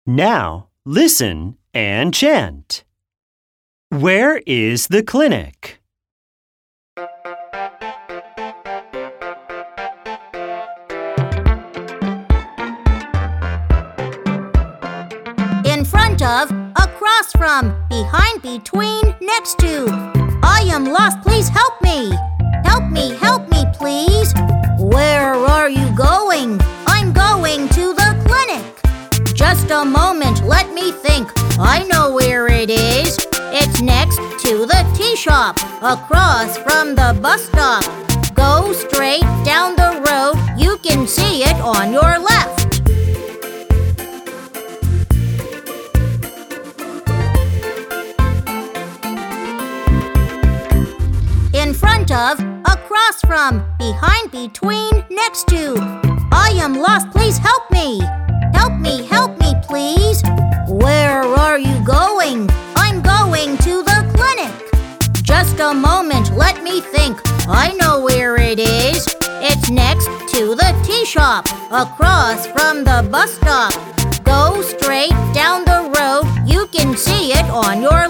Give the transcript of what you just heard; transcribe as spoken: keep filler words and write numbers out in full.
Now, listen and chant. Where is the clinic? In front of, across from, behind, between, next to. I am lost, please help me. Help me, help me, please. Where are you going? I'm going to the clinic. Just a moment, let me think. I know where it is. It's next to the tea shop, across from the bus stop. Go straight down the road, you can see it on your left. In front of, across from, behind, between, next to. I am lost, please help me. Help me, help me, please. Where are you going? I'm going to the clinic. Just a moment, let me think. I know where it is. It's next to the tea shop, across from the bus stop. Go straight down the road, you can see it on your